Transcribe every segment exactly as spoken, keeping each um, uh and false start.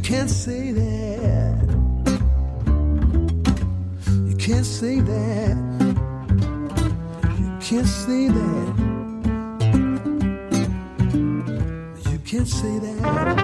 can't say that. You can't say that. You can't say that. You can't say that.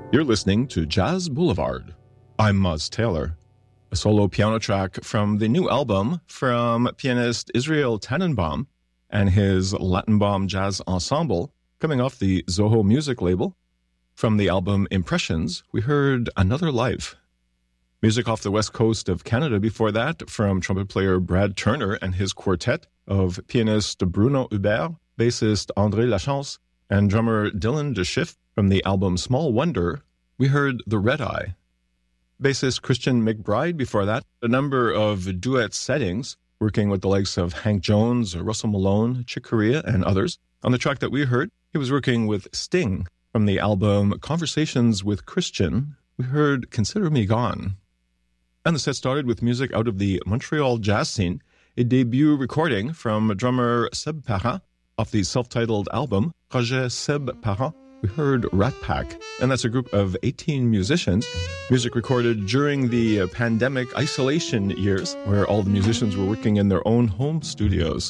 You're listening to Jazz Boulevard. I'm Muzz Taylor. A solo piano track from the new album from pianist Israel Tannenbaum and his Lattenbaum Jazz Ensemble, coming off the Zoho Music label. From the album Impressions, we heard Another Life. Music off the west coast of Canada before that from trumpet player Brad Turner and his quartet of pianist Bruno Hubert, bassist André Lachance, and drummer Dylan DeSchiff. From the album Small Wonder, we heard The Red Eye. Bassist Christian McBride before that, a number of duet settings, working with the likes of Hank Jones, Russell Malone, Chick Corea, and others. On the track that we heard, he was working with Sting. From the album Conversations with Christian, we heard Consider Me Gone. And the set started with music out of the Montreal jazz scene, a debut recording from drummer Seb Parent off the self-titled album Projet Seb Parent. We heard Rat Pack, and that's a group of eighteen musicians, music recorded during the pandemic isolation years, where all the musicians were working in their own home studios.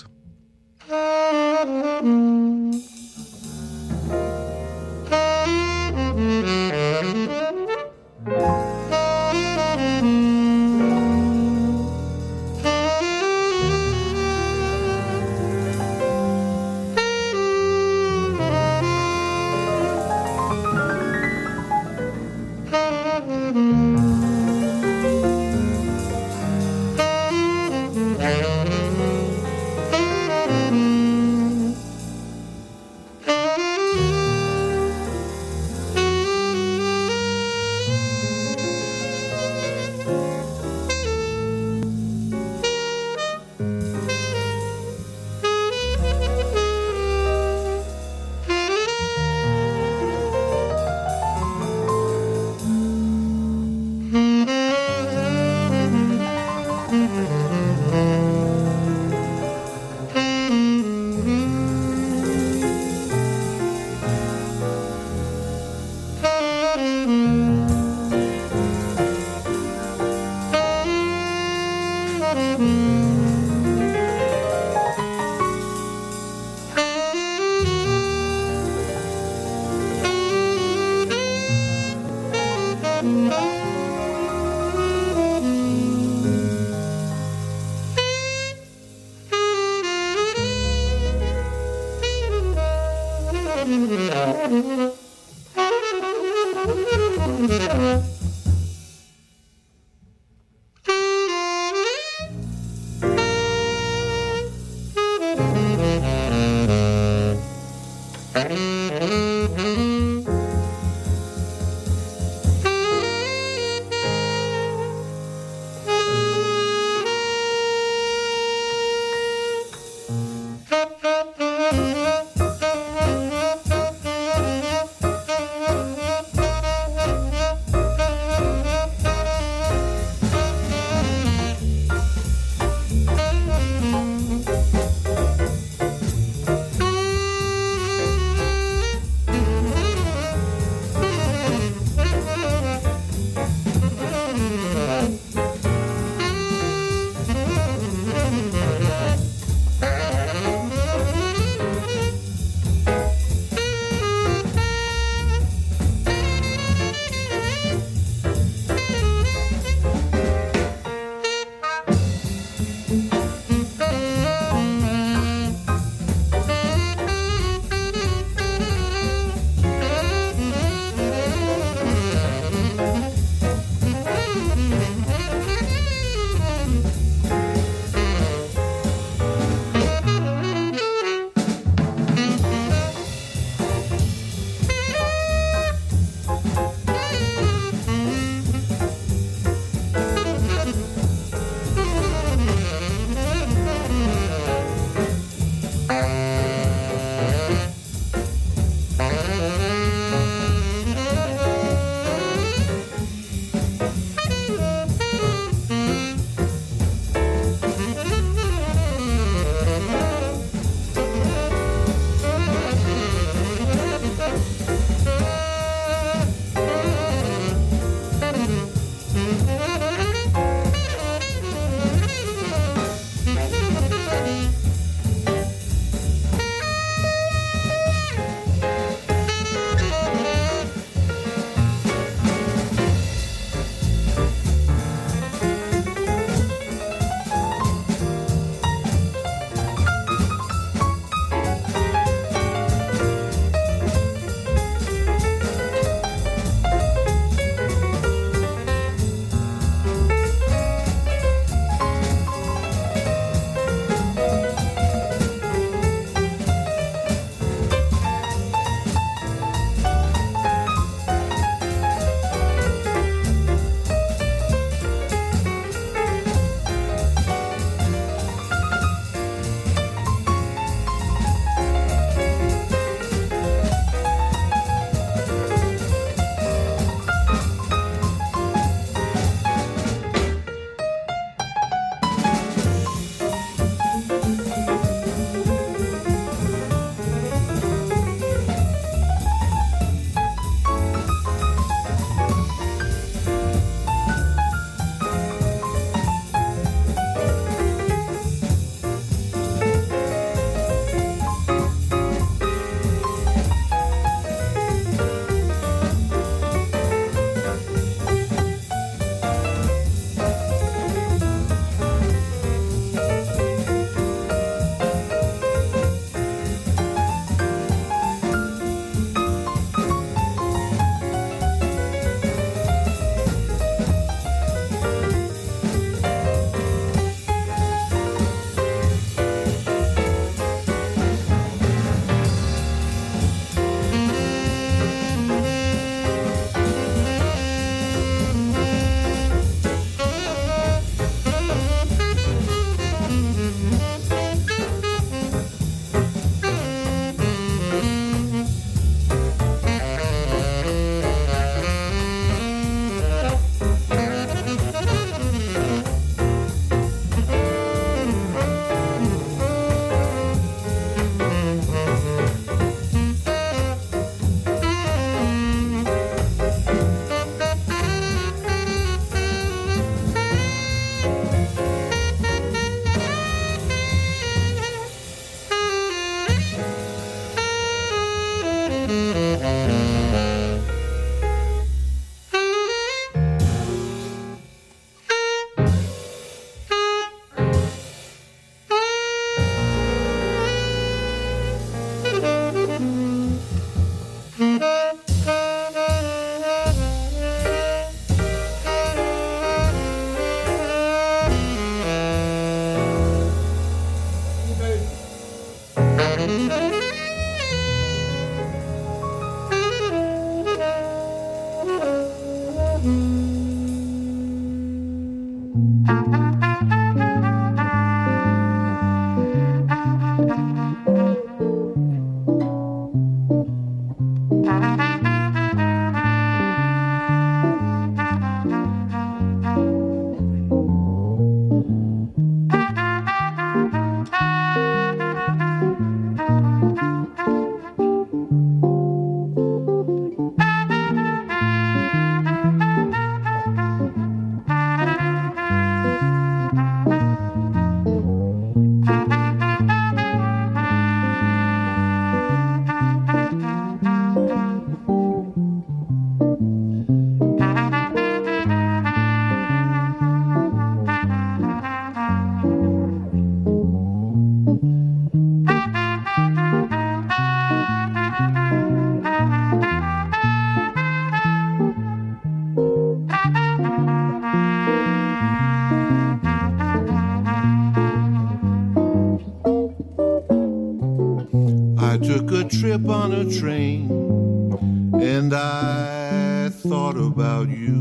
Trip on a train, and I thought about you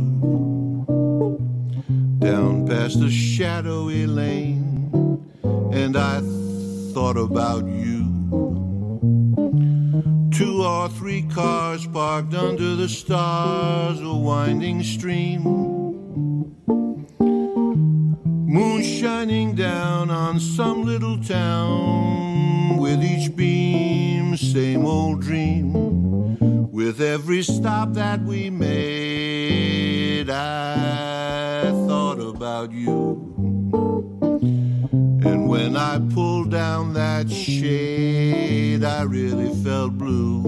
down past a shadowy lane, and I thought about you. Two or three cars parked under the stars, a winding stream, moon shining down on some little town with each beam, same old dream. With every stop that we made, I thought about you. And when I pulled down that shade, I really felt blue.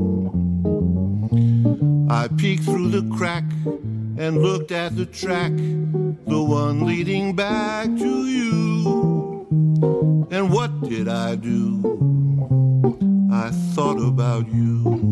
I peeked through the crack and looked at the track, the one leading back to you. And what did I do? I thought about you.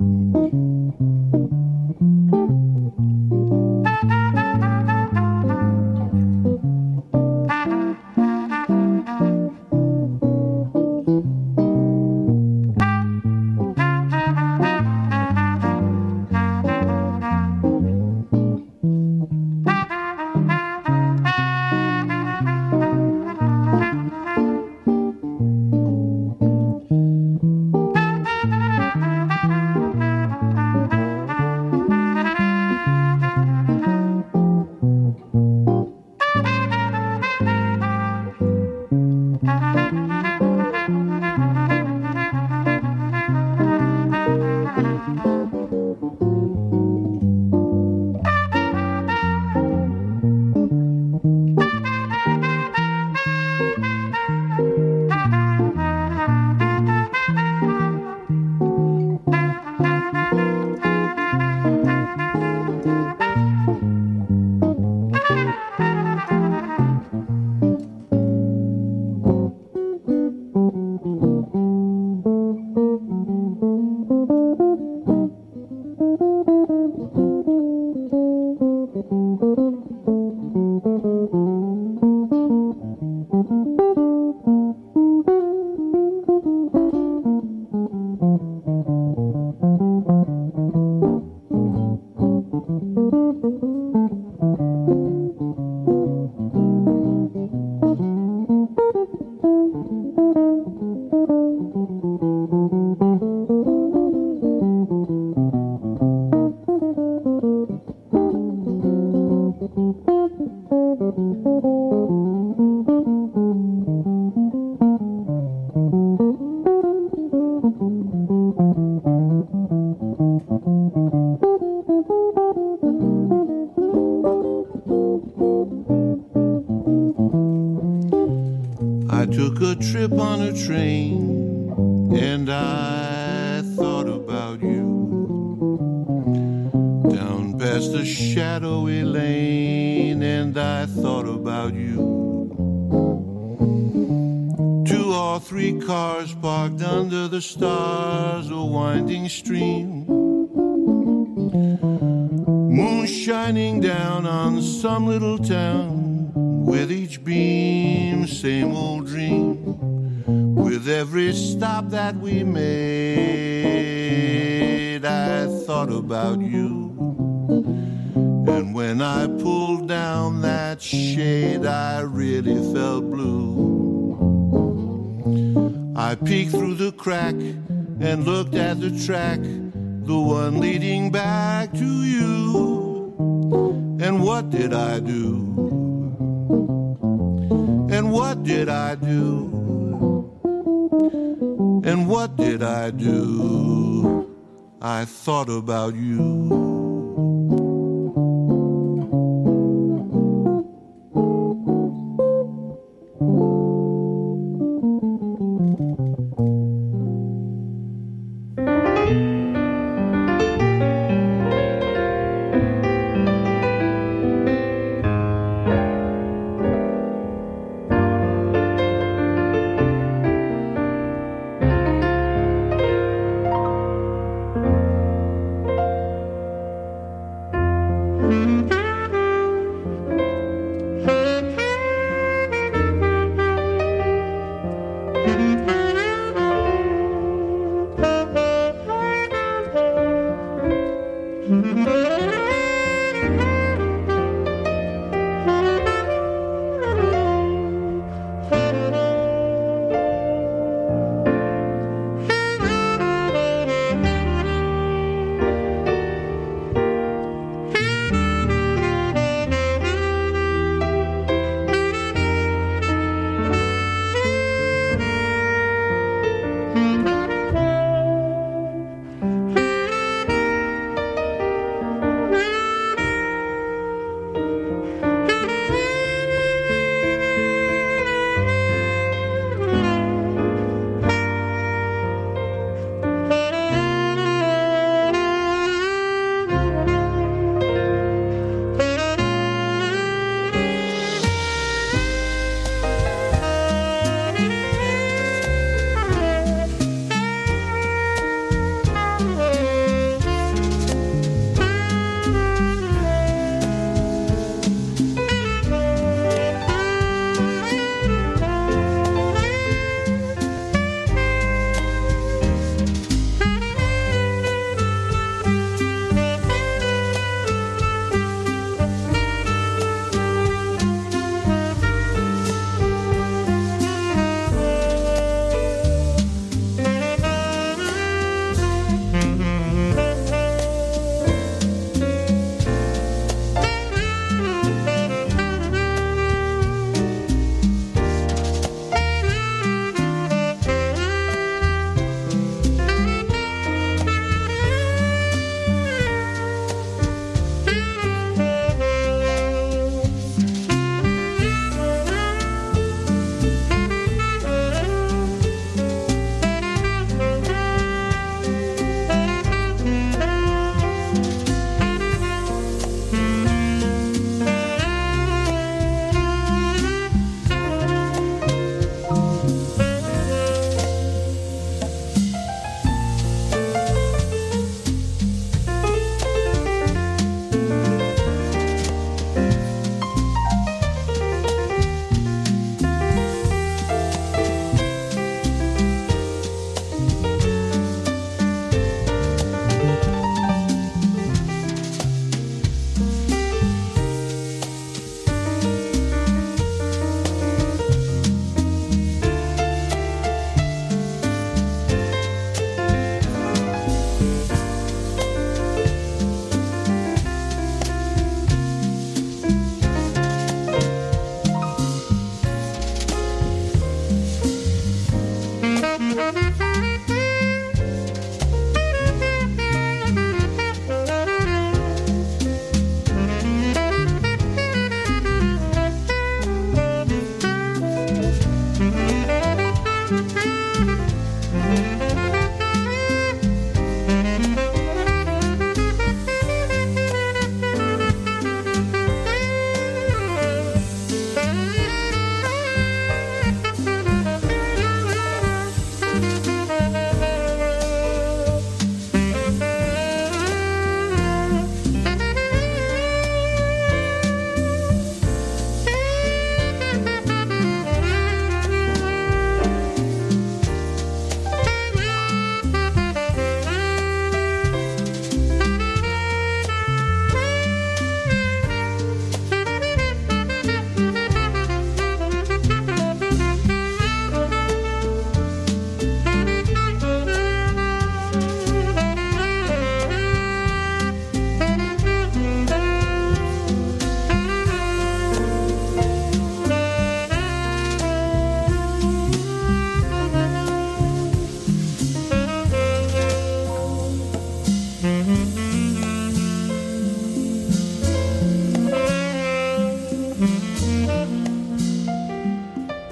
I took a trip on a train, and I thought about you. Down past a shadowy lane, and I thought about you. Two or three cars parked under the stars, a winding stream, moon shining down on some little town. With each beam, same old dream. With every stop that we made, I thought about you. And When I pulled down that shade, I really felt blue. I peeked through the crack and looked at the track, the one leading back to you. And what did I do? And what did I do? And what did I do? I thought about you.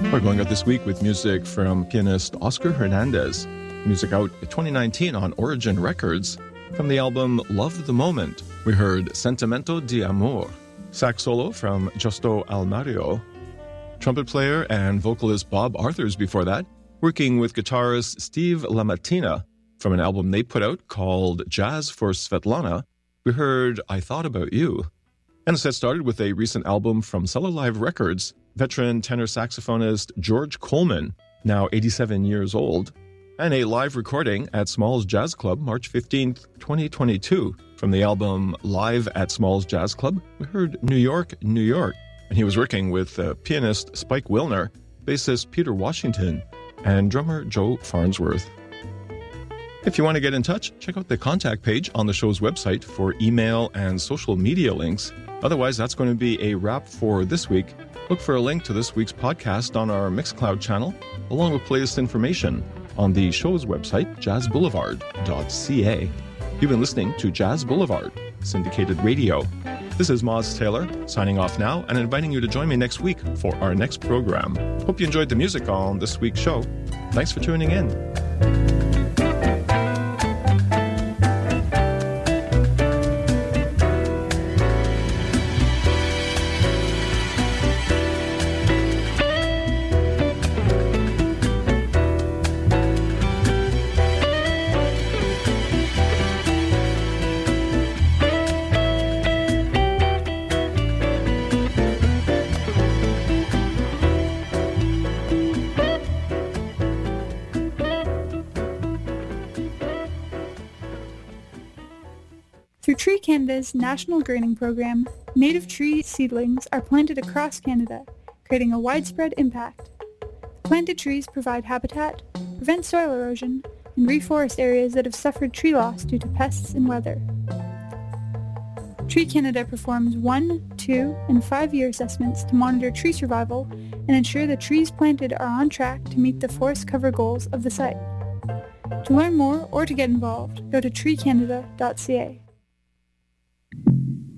We're going out this week with music from pianist Oscar Hernandez. Music out in twenty nineteen on Origin Records. From the album Love the Moment, we heard Sentimento di Amor. Sax solo from Justo Almario. Trumpet player and vocalist Bob Arthurs before that, working with guitarist Steve LaMattina. From an album they put out called Jazz for Svetlana, we heard I Thought About You. And the set started with a recent album from Cellar Live Records, veteran tenor saxophonist George Coleman, now eighty-seven years old, and a live recording at Smalls Jazz Club March fifteenth, twenty twenty-two. From the album Live at Smalls Jazz Club, we heard New York, New York. And he was working with uh, pianist Spike Wilner, bassist Peter Washington, and drummer Joe Farnsworth. If you want to get in touch, check out the contact page on the show's website for email and social media links. Otherwise, that's going to be a wrap for this week. Look for a link to this week's podcast on our Mixcloud channel, along with latest information on the show's website, jazz boulevard dot c a. You've been listening to Jazz Boulevard, syndicated radio. This is Moz Taylor, signing off now and inviting you to join me next week for our next program. Hope you enjoyed the music on this week's show. Thanks for tuning in. Through Tree Canada's National Greening Program, native tree seedlings are planted across Canada, creating a widespread impact. Planted trees provide habitat, prevent soil erosion, and reforest areas that have suffered tree loss due to pests and weather. Tree Canada performs one, two, and five-year assessments to monitor tree survival and ensure the trees planted are on track to meet the forest cover goals of the site. To learn more or to get involved, go to tree canada dot c a.